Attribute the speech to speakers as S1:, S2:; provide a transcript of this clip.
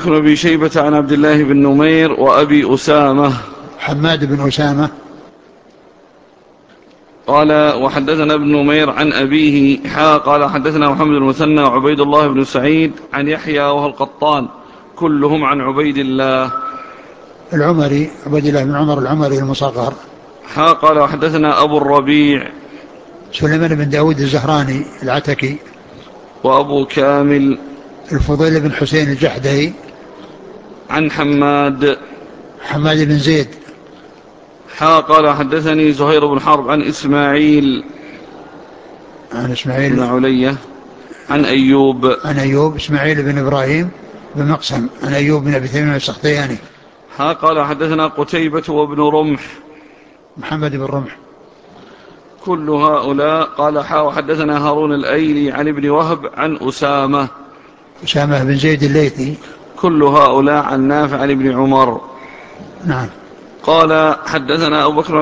S1: بكر بن أبي شيبة عن عبد الله بن نمير وأبي أسامة.
S2: حماد بن أسامة.
S1: قال وحدثنا ابن نمير عن أبيه قال حدثنا محمد بن المثنى وعبيد الله بن سعيد عن يحيى وهو القطان كلهم عن عبيد الله
S2: العمري، عبيد الله بن عمر العمري المصغر.
S1: قال وحدثنا أبو الربيع
S2: سليمان بن داود الزهراني العتكي.
S1: وأبو كامل
S2: الفضيل بن حسين الجحدري.
S1: عن حماد
S2: حماد بن زيد.
S1: قال حدثني زهير بن حرب عن إسماعيل
S2: عن
S1: بن
S2: إسماعيل.
S1: علية عن أيوب.
S2: عن أيوب إسماعيل بن إبراهيم بن مقسم عن أيوب بن أبي تميم السختياني.
S1: قال حدثنا قتيبة وابن رمح
S2: محمد بن رمح.
S1: كل هؤلاء قال وحدثنا هارون الأيلي عن ابن وهب عن أسامة
S2: أسامة بن زيد الليثي.
S1: كل هؤلاء عن نافع عن ابن عمر.
S2: نعم.
S1: قال حدثنا أبو بكر